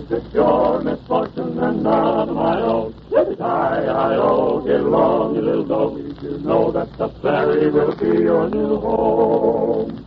It's your misfortune and none of my own. Hi-hi-ho, get along, you little dog. You know that the ferry will be your new home.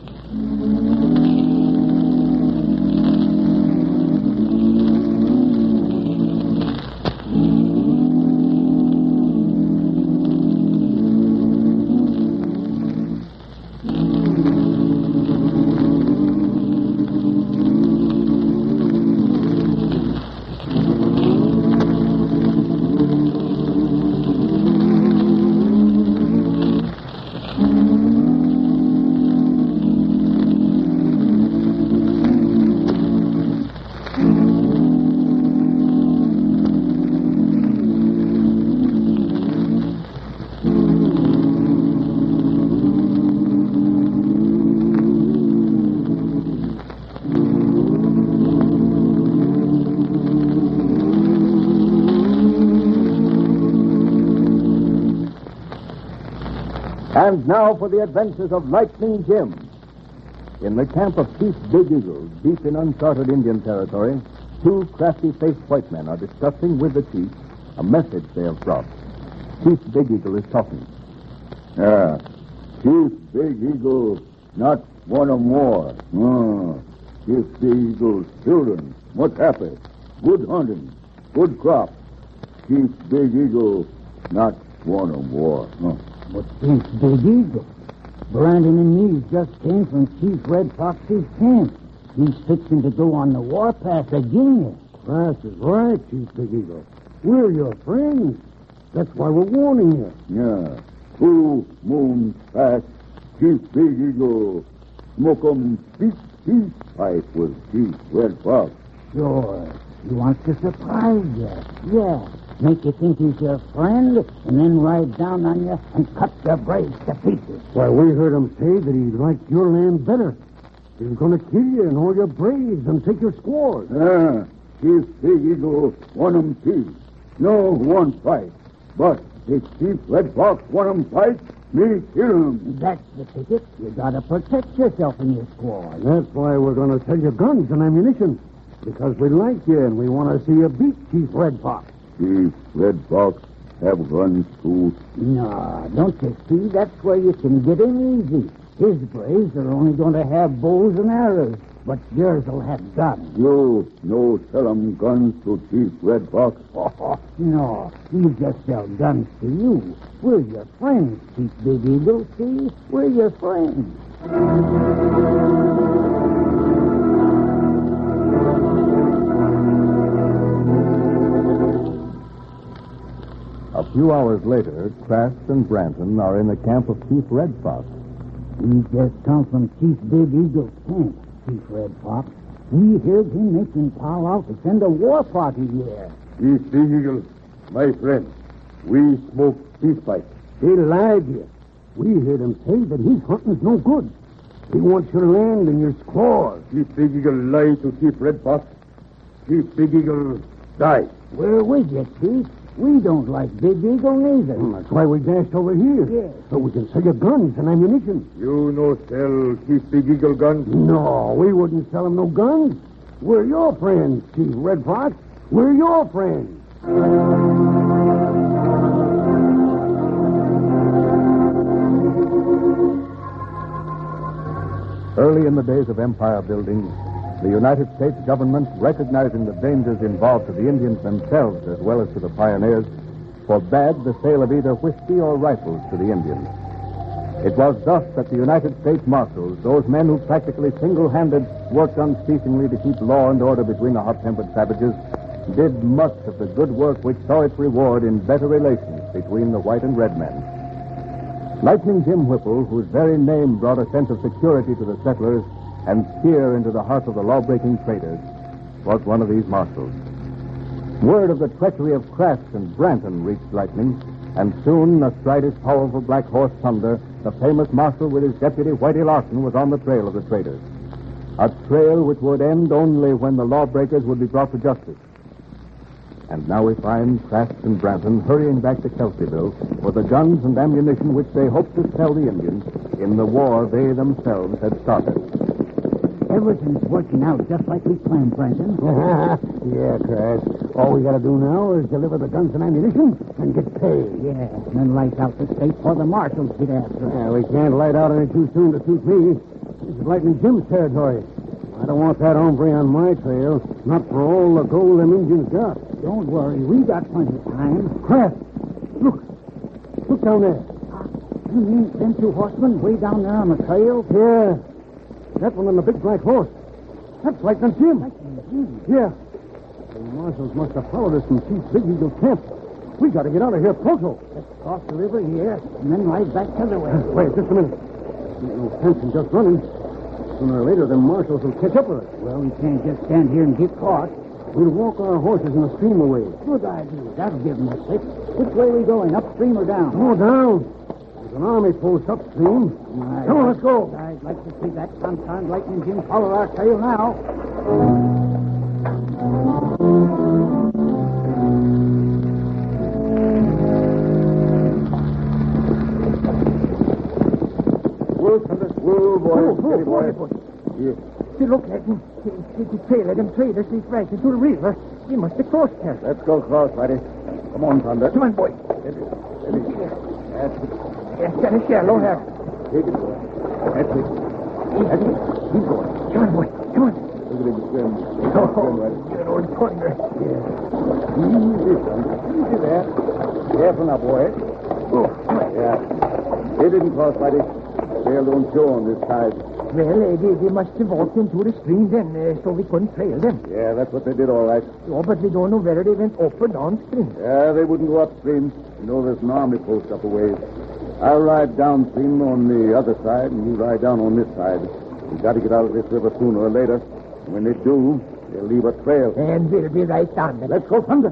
And now for the adventures of Lightning Jim. In the camp of Chief Big Eagle, deep in uncharted Indian territory, two crafty-faced white men are discussing with the chief a message they have brought. Chief Big Eagle is talking. Chief Big Eagle, not one or more. Chief Big Eagle's children, what happened? Good hunting, good crop. Chief Big Eagle, not one or more. But Chief Big Eagle, Brandon and me just came from Chief Red Fox's camp. He's fixing to go on the warpath again. That's right, Chief Big Eagle. We're your friends. That's why we're warning you. Yeah. 2 moons past, Chief Big Eagle smoke 'em peace pipe with Chief Red Fox. Sure. He wants to surprise you. Yeah. Make you think he's your friend, and then ride down on you and cut your braves to pieces. Why, we heard him say that he liked your land better. He was going to kill you and all your braves and take your squaws. Chief Big Eagle want 'em peace. No one fight. But if Chief Red Fox want 'em fight, me kill 'em. That's the ticket. You gotta protect yourself and your squaws. That's why we're going to sell you guns and ammunition. Because we like you and we want to see you beat Chief Red Fox. Chief Red Fox have guns too. No, don't you see? That's where you can get in easy. His braves are only going to have bows and arrows, but yours will have guns. You no sell 'em guns to Chief Red Fox? No, we just sell guns to you. We're your friends, Chief Big Eagle, see? We're your friends. A few hours later, Kraft and Branton are in the camp of Chief Red Fox. We just come from Chief Big Eagle's camp, Chief Red Fox. We heard him making Paul out to send a war party here. Chief Big Eagle, my friend, we smoke peace pipe. They lied to you. We heard him say that his hunting's no good. He wants your land and your squaws. Chief Big Eagle lie to Chief Red Fox. Chief Big Eagle die. We're with you, Chief. We don't like Big Eagle neither. That's why we dashed over here. Yes. So we can sell you guns and ammunition. You no sell Chief Big Eagle guns? No, we wouldn't sell him no guns. We're your friends, Chief Red Fox. We're your friends. Early in the days of empire building, the United States government, recognizing the dangers involved to the Indians themselves as well as to the pioneers, forbade the sale of either whiskey or rifles to the Indians. It was thus that the United States Marshals, those men who practically single-handed worked unceasingly to keep law and order between the hot-tempered savages, did much of the good work which saw its reward in better relations between the white and red men. Lightning Jim Whipple, whose very name brought a sense of security to the settlers and fear into the hearts of the law-breaking traders, was one of these marshals. Word of the treachery of Kraft and Branton reached Lightning, and soon, astride his powerful black horse Thunder, the famous marshal with his deputy Whitey Larson was on the trail of the traders. A trail which would end only when the lawbreakers would be brought to justice. And now we find Kraft and Branton hurrying back to Kelseyville for the guns and ammunition which they hoped to sell the Indians in the war they themselves had started. Everything's working out just like we planned, Brenton. Yeah, Crash. All we gotta do now is deliver the guns and ammunition and get paid. Yeah, and then light out the state before the marshals get after us. Yeah, we can't light out any too soon to suit me. This is Lightning Jim's territory. I don't want that hombre on my trail. Not for all the gold them Indians got. Don't worry, we got plenty of time. Crash, look. Look down there. You mean them two horsemen way down there on the trail? Yeah. That one on the big black horse. That's Lightning Jim. Yeah. The marshals must have followed us from Chief Big Eagle camp. We got to get out of here pronto. Let's cross the river here and then ride back the other way. Wait, just a minute. Ain't no sense in just running. Sooner or later, the marshals will catch up with us. Well, we can't just stand here and get caught. We'll walk our horses in the stream away. Good idea. That'll give them a slip. Which way are we going, upstream or down? Oh, down. There's an army post upstream. Come on, let's go. I'd like to see that confounded Lightning Jim follow our trail now. Whoa, boy. Yeah. See, look at him. The trail of them traders is right into the river. We must have crossed here. Let's go across, Whitey. Come on, Thunder. Come on, boy. That's it. Yes, got a shallow here. Take it, boy. That's it. That's it. Keep going. Come on, boy. Come on. Look at him swim. Oh, good old thunder. Easy, Thunder. Easy there. Careful now, boy. Oh, Yeah. They didn't cross, Whitey. Trail don't show on this side. well, they must have walked into the stream then, so we couldn't trail them. Yeah, that's what they did, all right. Oh, but we don't know whether they went up or downstream. Yeah, they wouldn't go upstream. You know, there's an army post up a ways. I'll ride downstream on the other side, and you ride down on this side. We've got to get out of this river sooner or later. When they do, they'll leave a trail. And we'll be right down there. Let's go, Thunder.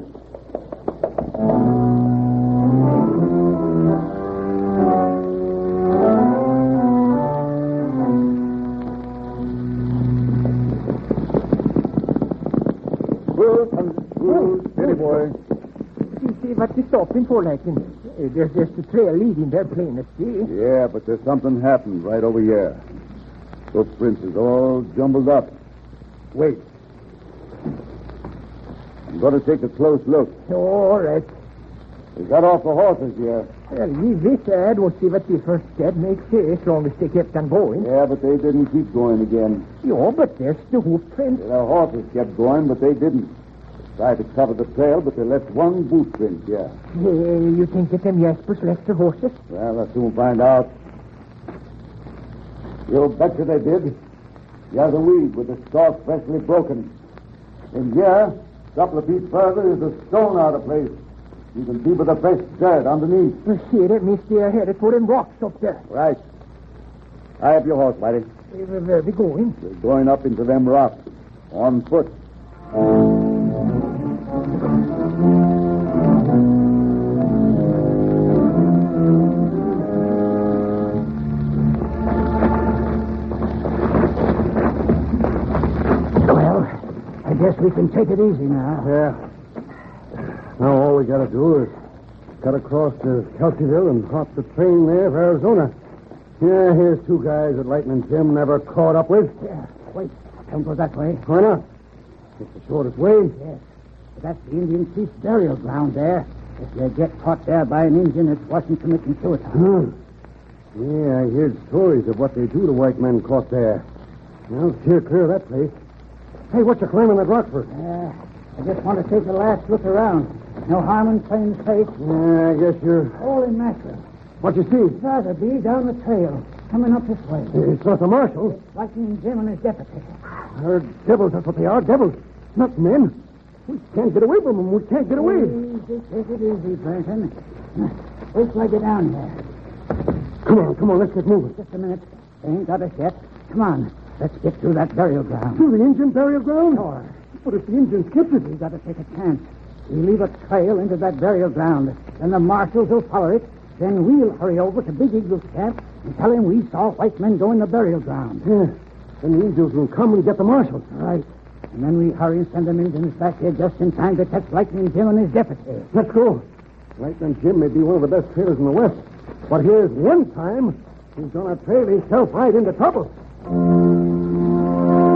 Steady, boy. See what we're stopping for, Lightning. There's just a trail leading there, plain as see. Yeah, but there's something happened right over here. Footprints is all jumbled up. Wait. I'm going to take a close look. All right. They got off the horses here. Well, we wish I don't see what the first dad makes say as long as they kept on going. Yeah, but they didn't keep going again. Yeah, but there's the hoof print. Their horses kept going, but they didn't. Tried to cover the trail, but they left one boot print, yeah. You think that them Jaspers left their horses? Well, I'll soon find out. You betcha they did. Here's a weed with the stalk freshly broken. In here, a couple of feet further, is a stone out of place. You can see with the fresh dirt underneath. Well, see, that means they are headed for them rocks up there. Right. I have your horse, Whitey. Where are we going? We're going up into them rocks. On foot. Well, I guess we can take it easy now. Yeah. Now all we got to do is cut across to Kelseyville and hop the train there for Arizona. Yeah, here's two guys that Lightning Jim never caught up with. Yeah, wait. Don't go that way. Why not? It's the shortest way. Yes. That's the Indian chief's burial ground there. If you get caught there by an Indian, it's wasn't committing suicide. Yeah, I heard stories of what they do to white men caught there. Well, steer clear of that place. Hey, what you climbing that rock for? I just want to take a last look around. No harm in playing safe. Yeah, I guess you're... Holy mackerel. What you see? Rather be down the trail, coming up this way. It's not the marshal. Lightning Jim and his deputy. They're devils, that's what they are, devils. Not men. We can't get away from them. We can't get away. Easy, take it easy, Brenton. Wait till I get down here. Come on, let's get moving. Just a minute. They ain't got us yet. Come on. Let's get through that burial ground. To the Indian burial ground? Sure. But if the Indians kept it... We've got to take a chance. We leave a trail into that burial ground. Then the marshals will follow it. Then we'll hurry over to Big Eagle's camp and tell him we saw white men go in the burial ground. Yeah. Then the Indians will come and get the marshals. Right. And then we hurry and send them Indians back here just in time to catch Lightning Jim and his deputy. Let's go. Lightning Jim may be one of the best trailers in the West. But here's one time he's going to trail himself right into trouble.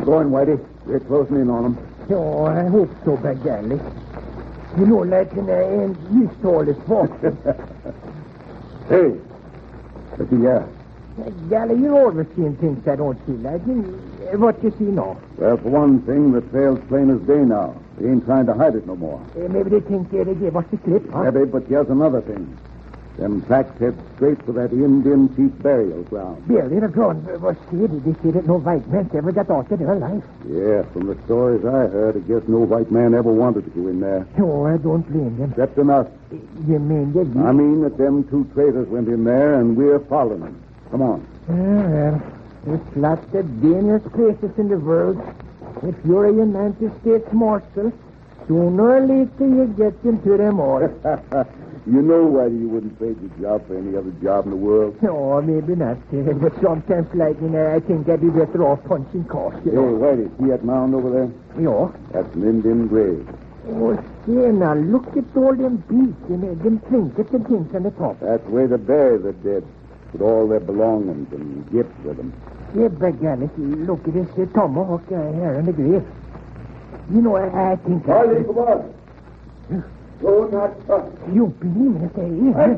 going, Whitey. We're closing in on them. Oh, I hope so, by golly. You know, Latin, I ain't used to all this walk. Hey, looky here. Golly, you're always seeing things I don't see, Latin. What you see now? Well, for one thing, the trail's plain as day now. They ain't trying to hide it no more. Maybe they think they gave us the slip, huh? Maybe, but here's another thing. Them tracks head straight for that Indian chief burial ground. Burial ground? Well, see, did they say that no white man ever got out of their life? Yeah, from the stories I heard, I guess no white man ever wanted to go in there. Oh, I don't blame them. Except in us. You mean that I mean that them two traitors went in there, and we're following them. Come on. Well, there's lots of dangerous places in the world. If you're a United States Marshal, sooner or later you get into them all. You know why you wouldn't trade your job for any other job in the world? No, maybe not. But sometimes, like, I think I'd be better off punching cars, you Hey, know. Whitey, see that mound over there? Yeah. That's an Indian grave. Oh, see, now, look at all them beasts and them trinkets and things on the top. That's where they bury the dead, with all their belongings and gifts with them. Yeah, by golly, look at this tomahawk here on the grave. You know, I think... Charlie, come on. Go not touch. You believe me, say,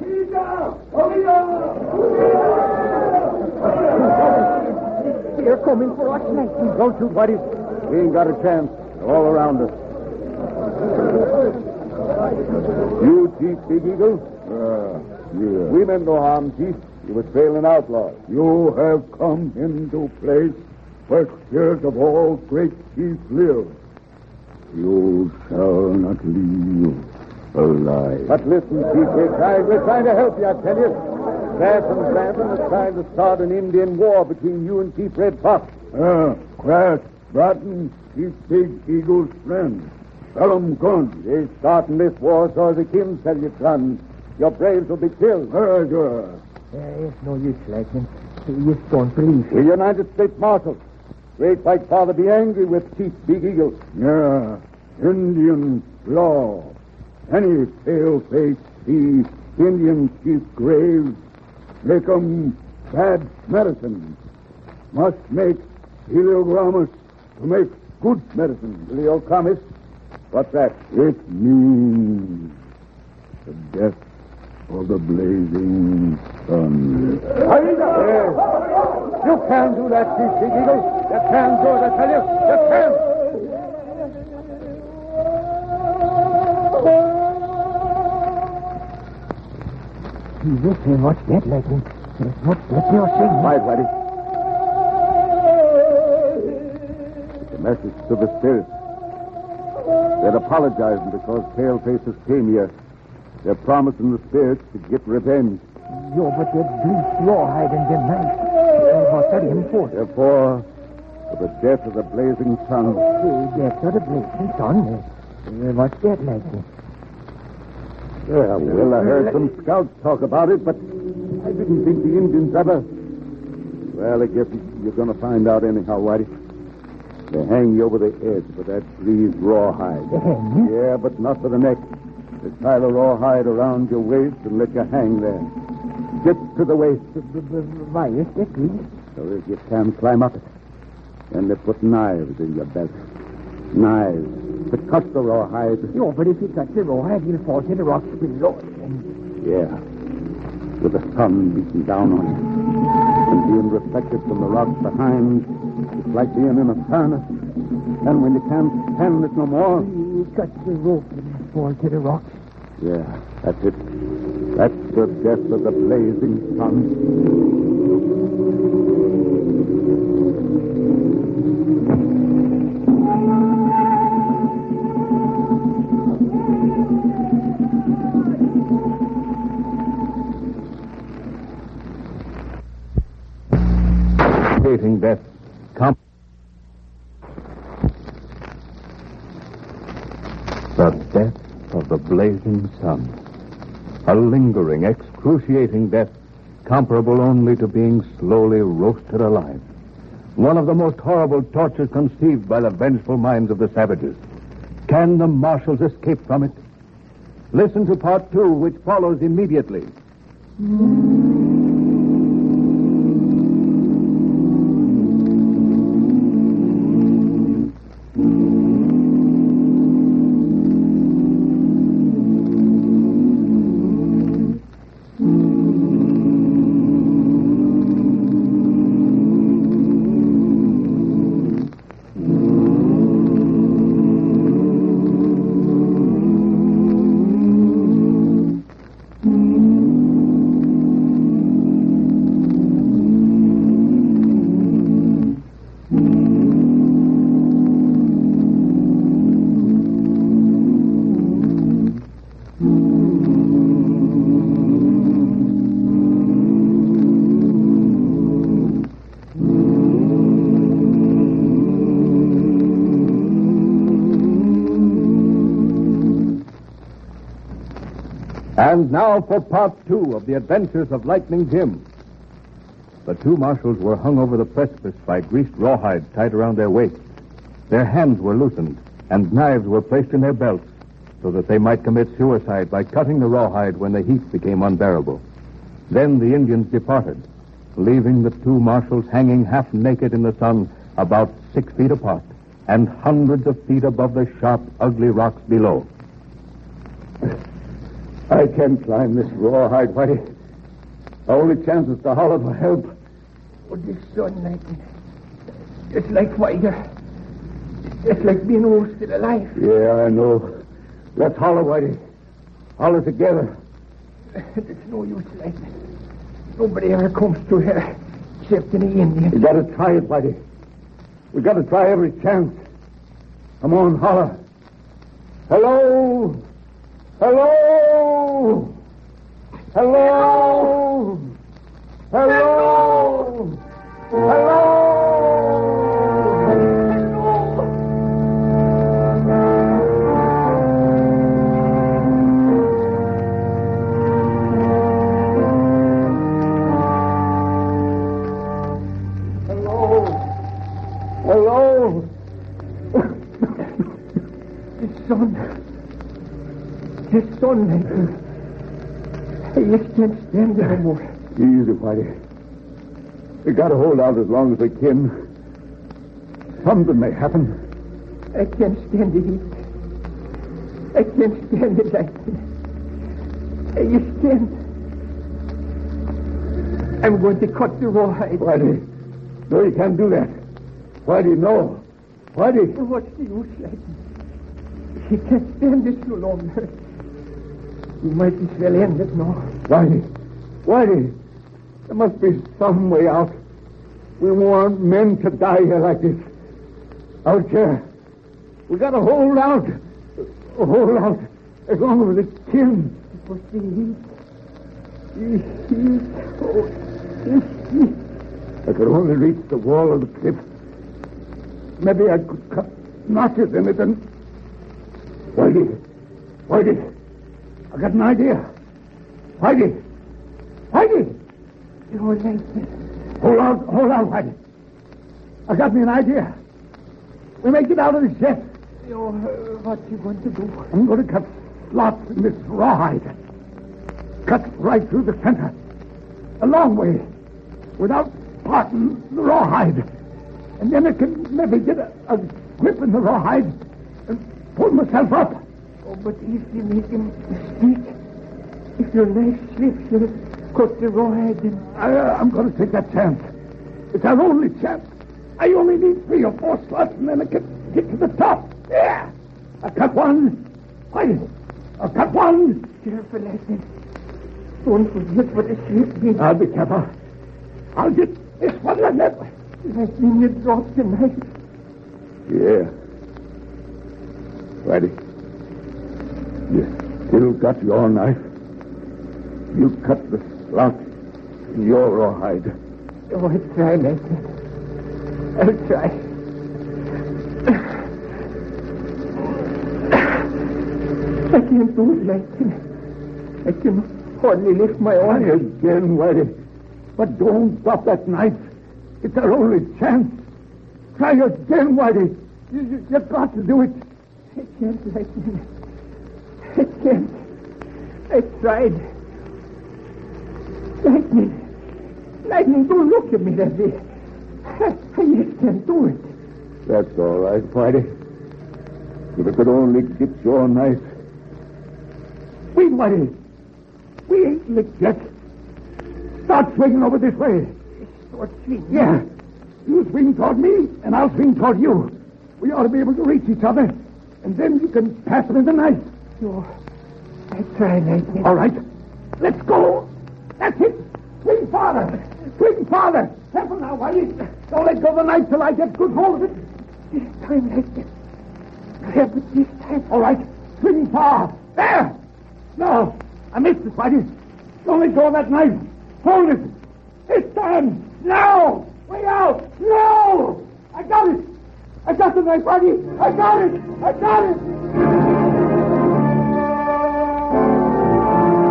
They're coming for us, like. Don't shoot, Whitey. We ain't got a chance. They're all around us. You, Chief Big Eagle? Yeah. We meant no harm, Chief. You were trailing outlaws. You have come into place where spirit of all great chiefs live. You shall not leave alive. But listen, Chief, we're trying to help you, I tell you. Crass and Brandon is trying to start an Indian war between you and Chief Red Fox. Crass, Bratton, Chief Big Eagle's friend. Tell 'em guns. They're starting this war so the king tell you, son. Your braves will be killed. It's no use, Lightning. You just don't believe The United States Marshals. Great White Father be angry with Chief Big Eagle. Yeah, Indian law. Any pale-face see Indian chief graves, make 'em bad medicine. Must make Heliogramus to make good medicine. Heliogramus? What's that? It means the death of the blazing sun. Yes. You can't do that, Chief Big Eagle. You can't do it, I tell you. You can't. Jesus, what's that, Lightning? What's that you're saying? Quiet, Whitey. It's a message to the spirits. They're apologizing because pale-faces came here. They're promising the spirits to get revenge. Yo, but that bleached rawhide and them knives. What's that him for? Therefore, for the death of the blazing sun. The death of the blazing sun? What's that, Lightning? Yeah, well, I heard some scouts talk about it, but I didn't think the Indians ever... Well, I guess you're going to find out anyhow, Whitey. They hang you over the edge for that greased rawhide. They hang you? Yeah, but not for the neck. They tie the rawhide around your waist and let you hang there. Get to the waist. Why is that grease? So that you can climb up it. Then they put knives in your belt. Knives to cut the rawhide. No, but if you touch the rawhide, you'll fall to the rocks below. Yeah. With the sun beating down on you. And being reflected from the rocks behind, it's like being in a furnace. And when you can't stand it no more... You cut the rope and fall to the rocks. Yeah, that's it. That's the death of the blazing sun. Hating death. The death of the blazing sun. A lingering, excruciating death comparable only to being slowly roasted alive. One of the most horrible tortures conceived by the vengeful minds of the savages. Can the marshals escape from it? Listen to part 2, which follows immediately. And now for part 2 of the adventures of Lightning Jim. The two marshals were hung over the precipice by greased rawhides tied around their waists. Their hands were loosened, and knives were placed in their belts so that they might commit suicide by cutting the rawhide when the heat became unbearable. Then the Indians departed, leaving the two marshals hanging half naked in the sun about 6 feet apart and hundreds of feet above the sharp, ugly rocks below. I can't climb this rawhide, Whitey. The only chance is to holler for help. Oh, this sun, Lightning. It's like fire. It's like being all still alive. Yeah, I know. Let's holler, Whitey. Holler together. It's no use, Lightning. Nobody ever comes through here except any Indian. We gotta try it, Whitey. We gotta try every chance. Come on, holler. Hello! Hello! Hello! Hello! Hello! Hello? His son, Lightning. He just can't stand it anymore. Easy, Whitey. We gotta hold out as long as we can. Something may happen. I can't stand the heat. I can't stand it, Lightning. I just can't. I'm going to cut the rawhide. Whitey, no, you can't do that. Whitey, no. Whitey. What's the use, Lightning? He can't stand this no longer. You might as well end it now. Whitey, there must be some way out. We want men to die here like this. Out here. We gotta hold out. Hold out as long as it can. But the heat. I could only reach the wall of the cliff. Maybe I could cut notches in it and... Whitey, I got an idea. Whitey! You're Lightning. Hold on, Whitey. I got me an idea. We may get out of this yet. What you going to do? I'm going to cut slots in this rawhide. Cut right through the center. A long way. Without parting the rawhide. And then I can maybe get a grip in the rawhide and pull myself up. Oh, but if you make him speak, if your knife slips, you'll cut the rawhide and... I'm going to take that chance. It's our only chance. I only need 3 or 4 slots, and then I can get to the top. Yeah! I cut one. Whitey, I cut one. Careful, Lightning. Don't forget what the shape means. I'll be careful. I'll get this one and that one. Lightning, you dropped the knife. Yeah. Whitey, you still got your knife. You cut the slot in your rawhide. Oh, I'll try, Lightning. I'll try. I can't do it, Lightning. I can hardly lift my arm. Try again, Whitey. But don't drop that knife. It's our only chance. Try again, Whitey. You've got to do it. I can't, Lightning. I can't. I tried. Lightning, don't look at me that way. I just can't do it. That's all right, Whitey. If I could only get your knife. Wait, Whitey. We ain't licked yet. Start swinging over this way. Start swinging? Yeah. You swing toward me, and I'll swing toward you. We ought to be able to reach each other, and then you can pass me the knife. Sure. I try, Lightning. All right. Let's go. That's it. Swing farther. Swing farther. Careful now, Whitey. Don't let go of the knife till I get good hold of it. This time, Lightning. Grab it this time. All right. Swing far. There. No. I missed it, Whitey. Don't let go of that knife. Hold it. This time. Now. Way out. No. I got it. I got the knife, Whitey. I got it.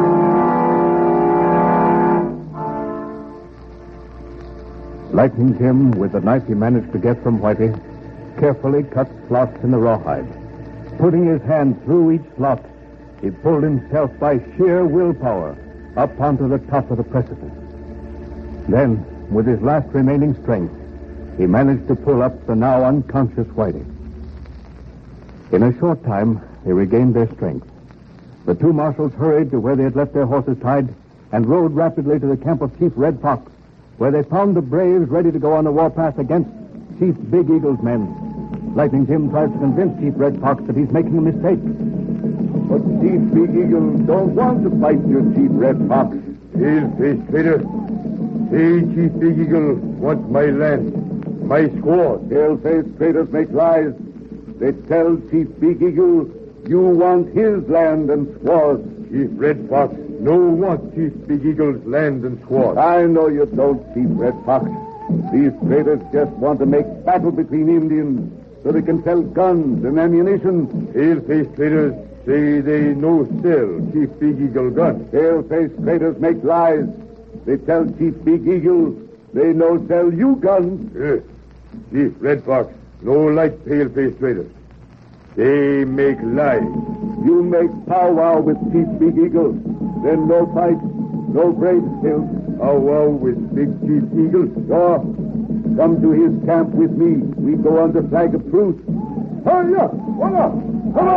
Lightning Jim, with the knife he managed to get from Whitey, carefully cut slots in the rawhide. Putting his hand through each slot, he pulled himself by sheer willpower up onto the top of the precipice. Then, with his last remaining strength, he managed to pull up the now unconscious Whitey. In a short time, they regained their strength. The two marshals hurried to where they had left their horses tied and rode rapidly to the camp of Chief Red Fox, where they found the braves ready to go on the warpath against Chief Big Eagle's men. Lightning Jim tries to convince Chief Red Fox that he's making a mistake. But Chief Big Eagle don't want to fight you, Chief Red Fox. Pale-faced traitor. Say, Chief Big Eagle wants my land, my squaws. Pale-faced traitors make lies. They tell Chief Big Eagle you want his land and squaws. Chief Red Fox no want Chief Big Eagle's land and squaws. I know you don't, Chief Red Fox. These traitors just want to make battle between Indians so they can sell guns and ammunition. Pale-faced traders say they no sell Chief Big Eagle guns. Pale-faced traders make lies. They tell Chief Big Eagle they no sell you guns. Yes. Chief Red Fox no like pale-faced traders. They make lies. You make powwow with Chief Big Eagle. Then no fight, no braves killed. Powwow with Big Chief Eagle? Sure. Come to his camp with me. We go under flag of truce. Hurry up! Come on! Come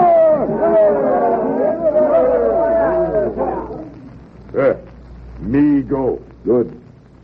on! Me go. Good.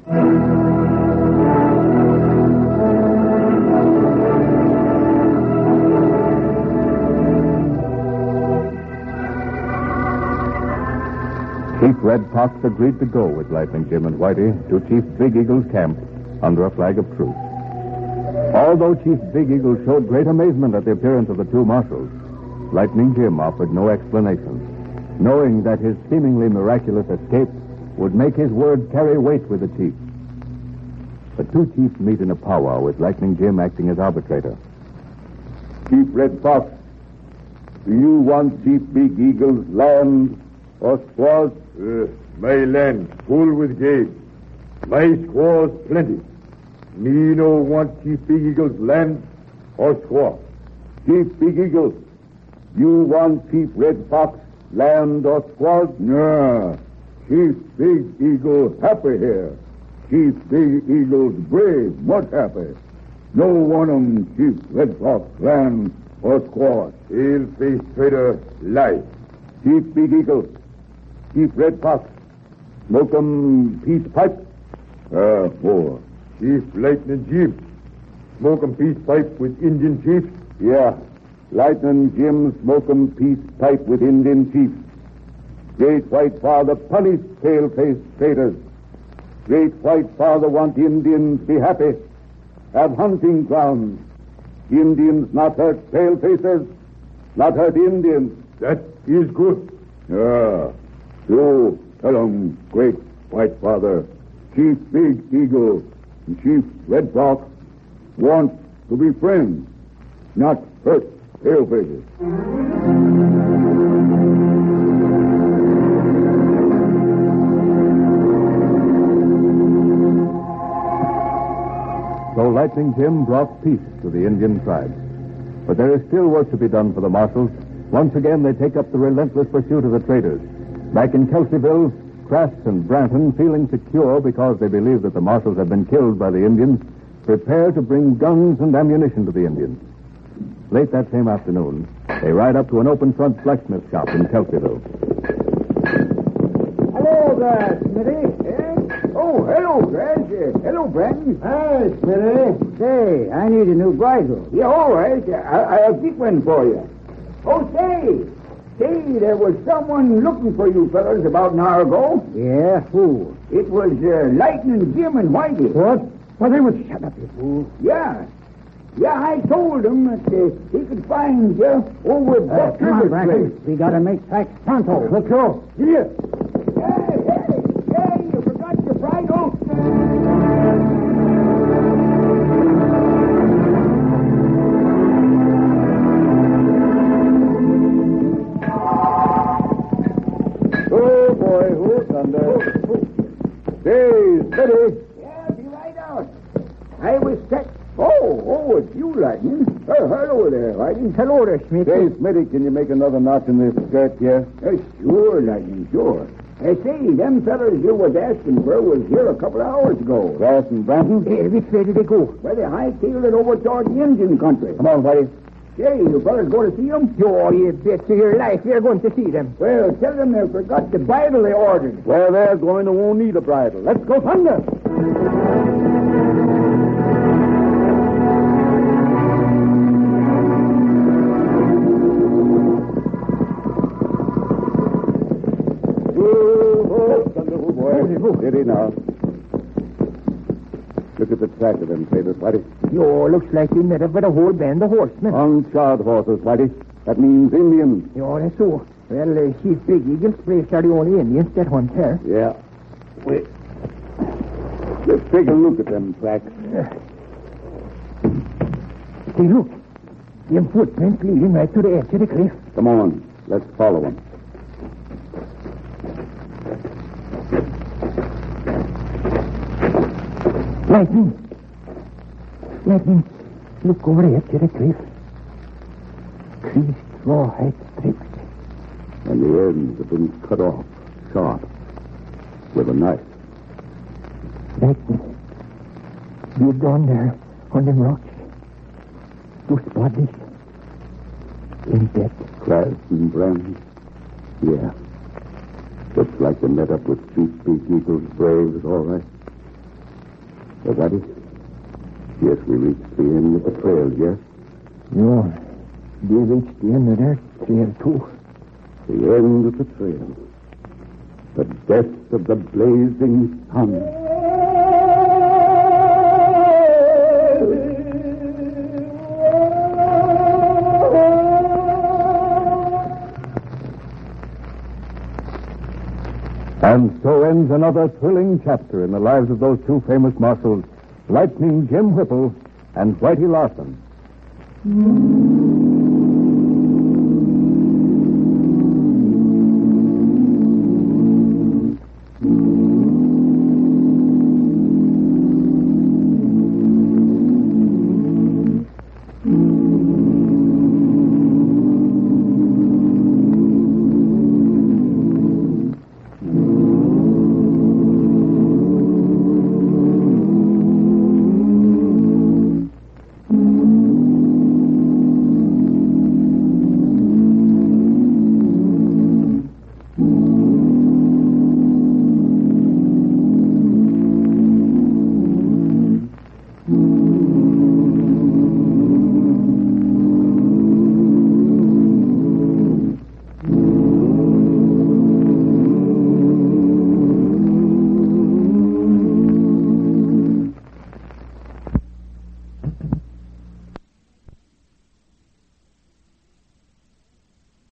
Chief Red Fox agreed to go with Lightning Jim and Whitey to Chief Big Eagle's camp under a flag of truce. Although Chief Big Eagle showed great amazement at the appearance of the two marshals, Lightning Jim offered no explanations, knowing that his seemingly miraculous escape would make his word carry weight with the chief. The two chiefs meet in a powwow with Lightning Jim acting as arbitrator. Chief Red Fox, do you want Chief Big Eagle's land or squaws? My land full with game. My squaws plenty. Me no want Chief Big Eagle's land or squaw. Chief Big Eagle, you want Chief Red Fox land or squaws? No. Chief Big Eagle happy here. Chief Big Eagle's brave, much happy. No one Chief Red Fox land or squaws. Pale-faced traitor lie. Chief Big Eagle, Chief Red Fox, smoke 'em peace pipe? Four. Chief Lightning Jim, smoke 'em peace pipe with Indian chief? Yeah, Lightning Jim smoke 'em peace pipe with Indian chief. Great White Father punish pale-faced traitors. Great White Father want Indians be happy, have hunting grounds. Indians not hurt pale-facers, not hurt Indians. That is good. Yeah. So tell 'em, Great White Father, Chief Big Eagle and Chief Red Fox want to be friends, not hurt pale-facers. So Lightning Jim brought peace to the Indian tribes. But there is still work to be done for the marshals. Once again, they take up the relentless pursuit of the traitors. Back in Kelseyville, Crass and Branton, feeling secure because they believe that the marshals have been killed by the Indians, prepare to bring guns and ammunition to the Indians. Late that same afternoon, they ride up to an open-front blacksmith shop in Kelseyville. Hello there, Smitty. Oh, hello, Crash. Hello, Branton. Hi, Smitty. Say, I need a new bridle. Yeah, all right. I'll get one for you. Oh, say, there was someone looking for you fellas about an hour ago. Yeah, who? It was Lightning Jim and Whitey. What? Well, they would shut up, you fool. Yeah, I told him that he could find you over at Buck Come on, River's Branton. place. We gotta make tracks pronto. Let's go. Yeah. Hey, you forgot your bridle. Oh, boy, who's under? Hey, steady. Yeah, be right out. I was set. Oh, it's you, Lightning. Hello there, Lightning. Hello there, Schmidt. Say, Smitty, can you make another notch in this skirt here? Sure, Lightning, sure. Say, them fellas you was asking for was here a couple of hours ago. Grass and Branton? Which way did they go? Well, they hightailed it over toward the Indian country. Come on, Whitey. Say, you fellas going to see them? Oh, you bet to your life you're going to see them. Well, tell them they forgot the bridle they ordered. Well, they're going to won't need a bridle. Let's go thunder. Steady now. Look at the track of them traders, Whitey. Looks like they met up with a whole band of horsemen. Unshod horses, Whitey. That means Indians. That's so. Well, Chief Big Eagle's place are the only Indians that hunt here. Yeah. Wait. Let's take a look at them tracks. Hey, look. Them footprints leading right to the edge of the cliff. Come on. Let's follow them. Lightning, look over the edge of the cliff. Creased rawhide strips. And the ends have been cut off, sharp, with a knife. Lightning, you've gone there on them rocks. Those bodies in death. Grass and Branton? Yeah. Looks like they met up with Chief Big Eagle's braves, all right. So, Whitey? Yes, we reached the end of the trail, yes? No, they reached the end of their trail, too. The end of the trail. The death of the blazing sun. And so ends another thrilling chapter in the lives of those two famous marshals, Lightning Jim Whipple and Whitey Larson.